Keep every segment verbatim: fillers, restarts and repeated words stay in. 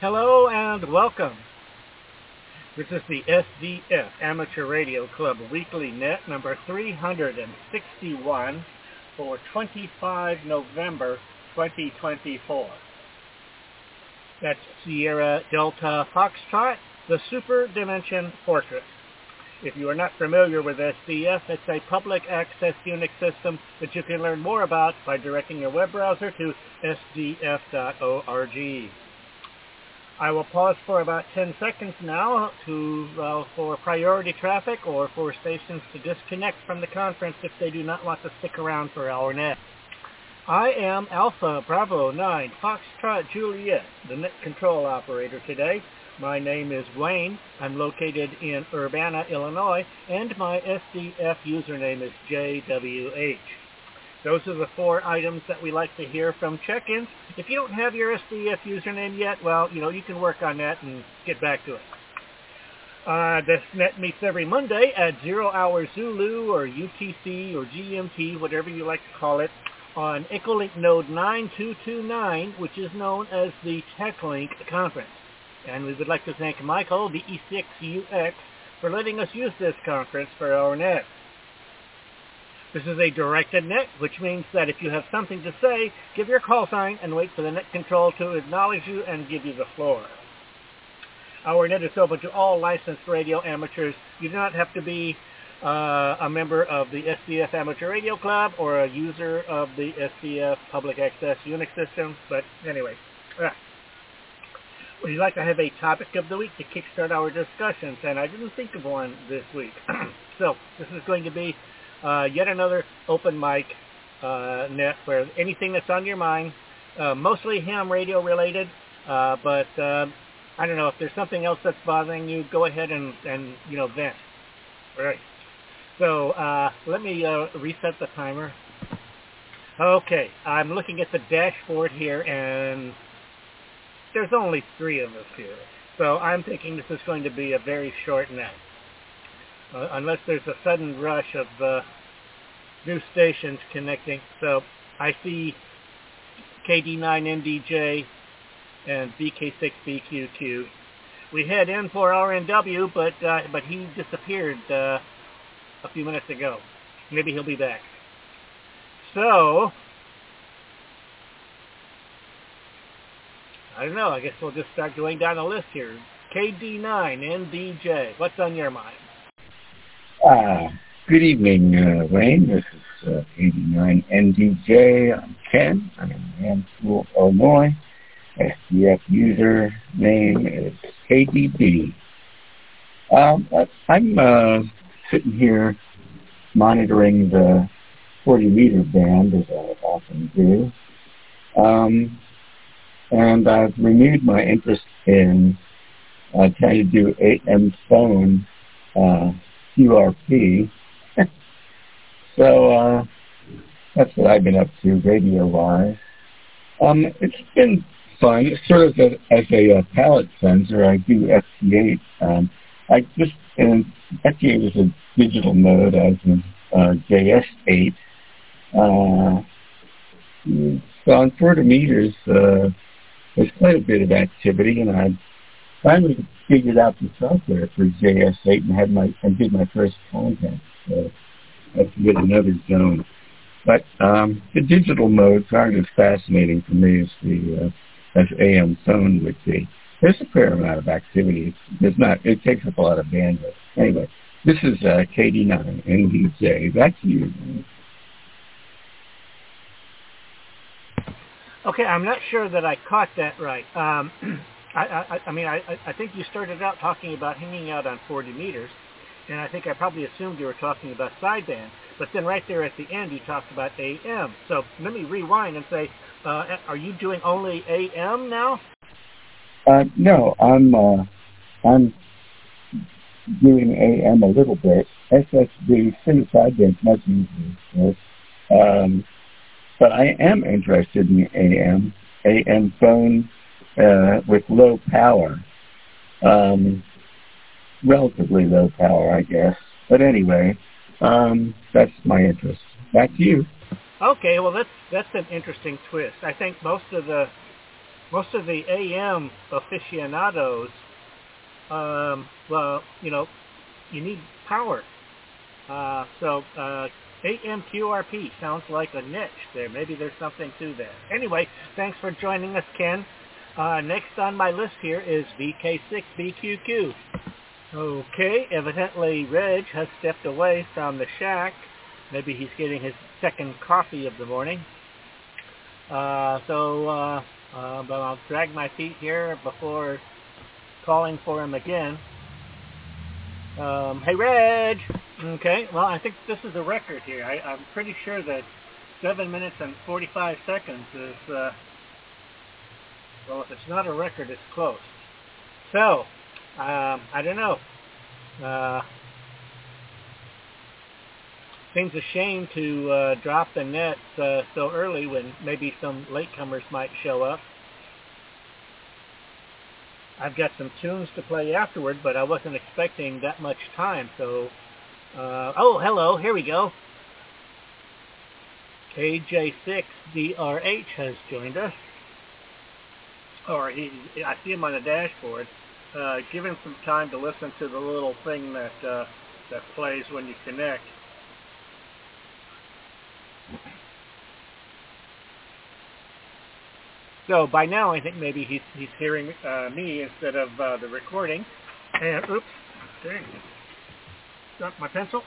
Hello and welcome. This is the S D F Amateur Radio Club Weekly Net number three hundred sixty-one for twenty-fifth of November twenty twenty-four. That's Sierra Delta Foxtrot, the Super Dimension Portrait. If you are not familiar with S D F, it's a public access Unix system that you can learn more about by directing your web browser to S D F dot org. I will pause for about ten seconds now to uh, for priority traffic or for stations to disconnect from the conference if they do not want to stick around for our net. I am Alpha Bravo nine Foxtrot Juliet, the net control operator today. My name is Wayne. I'm located in Urbana, Illinois, and my S D F username is J W H. Those are the four items that we like to hear from check-ins. If you don't have your S D F username yet, well, you know, you can work on that and get back to it. Uh, this net meets every Monday at zero hour Zulu or U T C or G M T, whatever you like to call it, on Echolink node nine two two nine, which is known as the TechLink conference. And we would like to thank Michael, the E six U X, for letting us use this conference for our net. This is a directed net, which means that if you have something to say, give your call sign and wait for the net control to acknowledge you and give you the floor. Our net is open to all licensed radio amateurs. You do not have to be uh, a member of the S D F Amateur Radio Club or a user of the S D F Public Access Unix system, but anyway. Ah. We'd like to have a topic of the week to kickstart our discussions, and I didn't think of one this week. So this is going to be uh, yet another open mic uh, net where anything that's on your mind, uh, mostly ham radio related, uh, but uh, I don't know, if there's something else that's bothering you, go ahead and, and you know, vent. All right. So uh, let me uh, reset the timer. Okay, I'm looking at the dashboard here, and there's only three of us here, so I'm thinking this is going to be a very short net, uh, unless there's a sudden rush of uh, new stations connecting. So I see K D nine N D J and B K six B Q Q. We had N four R N W, but uh, but he disappeared uh, a few minutes ago. Maybe he'll be back. So I don't know. I guess we'll just start going down the list here. K D nine N D J, what's on your mind? Uh, good evening, uh, Wayne. This is uh, K D nine N D J. I'm Ken. I'm in Mansfield, Illinois. S D F user name is K D B. Um, I'm uh, sitting here monitoring the forty meter band, as I often do. Um, And I've renewed my interest in uh, trying to do A M phone uh, Q R P. so uh, that's what I've been up to radio-wise. Um, it's been fun. It's sort of a, as a uh, palette cleanser. I do F T eight. Um, I just and F T eight is a digital mode, as in uh, J S eight. Uh, so on forty meters. Uh, There's quite a bit of activity, and I finally figured out the software for J S eight and had my and did my first contact. So that's with another zone. But um, the digital modes aren't as fascinating for me as the uh, as A M phone would be. There's a fair amount of activity. There's not. It takes up a lot of bandwidth. Anyway, this is uh, K D nine N D J. Back to you. Okay, I'm not sure that I caught that right. Um, I, I, I mean, I, I think you started out talking about hanging out on forty meters, and I think I probably assumed you were talking about sideband. But then right there at the end, you talked about A M. So let me rewind and say, uh, are you doing only A M now? Uh, no, I'm uh, I'm doing A M a little bit. S S B, single sideband's much easier. Um, But I am interested in A M, A M phone uh, with low power, um, relatively low power, I guess. But anyway, um, that's my interest. Back to you. Okay, well that's that's an interesting twist. I think most of the most of the A M aficionados, um, well, you know, you need power. Uh, so uh, A M Q R P sounds like a niche there. Maybe there's something to that. Anyway, thanks for joining us, Ken. Uh, next on my list here is V K six B Q Q. Okay, evidently Reg has stepped away from the shack. Maybe he's getting his second coffee of the morning. Uh, so, uh, uh, but I'll drag my feet here before calling for him again. Um, hey, Reg! Okay, well, I think this is a record here. I, I'm pretty sure that seven minutes and forty-five seconds is, uh, well, if it's not a record, it's close. So, um, I don't know. Uh, seems a shame to uh, drop the net uh, so early when maybe some latecomers might show up. I've got some tunes to play afterward, but I wasn't expecting that much time. So, uh, oh, hello, here we go. K J six D R H has joined us. Or he, I see him on the dashboard. Uh, give him some time to listen to the little thing that uh, that plays when you connect. So by now, I think maybe he's he's hearing uh, me instead of uh, the recording. And oops, dang, dropped my pencil.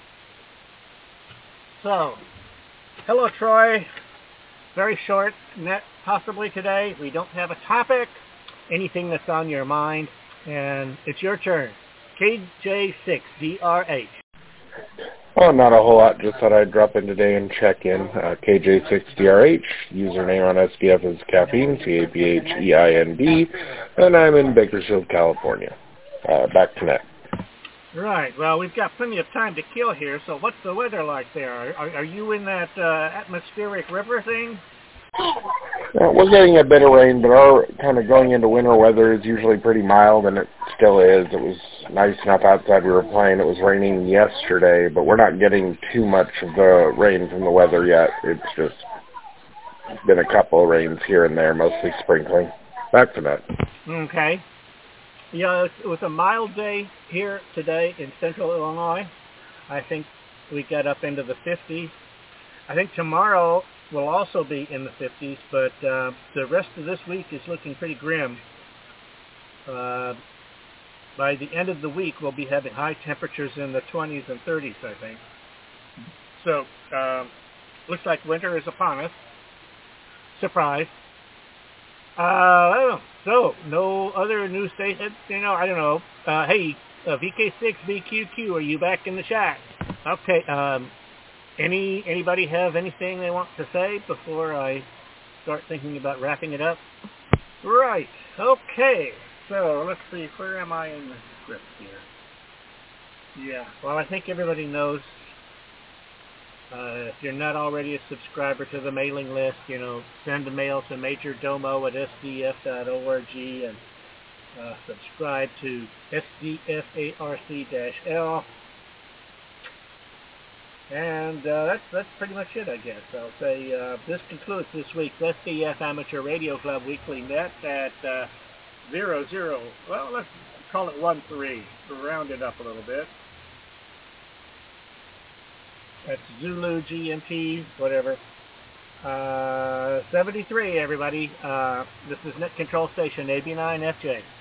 So, hello, Troy. Very short net possibly today. We don't have a topic. Anything that's on your mind, and it's your turn. K J six D R H. Well, not a whole lot. Just thought I'd drop in today and check in. Uh, K J six D R H. Username on S D F is Caffeine, C A P H E I N D, and I'm in Bakersfield, California. Uh, back to net. Right. Well, we've got plenty of time to kill here, so what's the weather like there? Are, are you in that uh, atmospheric river thing? Well, we're getting a bit of rain, but our kind of going into winter weather is usually pretty mild, and it still is. It was nice enough outside we were playing. It was raining yesterday, but we're not getting too much of the rain from the weather yet. It's just been a couple of rains here and there, mostly sprinkling. Back to that. Okay. Yeah, it was a mild day here today in central Illinois. I think we got up into the fifties. I think tomorrow will also be in the fifties, but uh, the rest of this week is looking pretty grim. Uh, by the end of the week, we'll be having high temperatures in the twenties and thirties, I think. So, uh, looks like winter is upon us. Surprise. Uh, I don't know. So, no other news stations, you know, I don't know. Uh, hey, uh, V K six B Q Q, are you back in the shack? Okay, um... Any anybody have anything they want to say before I start thinking about wrapping it up? Right. Okay. So let's see. Where am I in the script here? Yeah. Well, I think everybody knows. Uh, if you're not already a subscriber to the mailing list, you know, send a mail to major domo at s d f dot org and uh, subscribe to S D F A R C L. And uh, that's that's pretty much it, I guess. I'll say uh, this concludes this week's S D F Amateur Radio Club Weekly Net at uh, zero zero. Well, let's call it one three. Round it up a little bit. That's Zulu G M T, whatever. Uh, seventy-three, everybody. Uh, this is Net Control Station A B nine F J.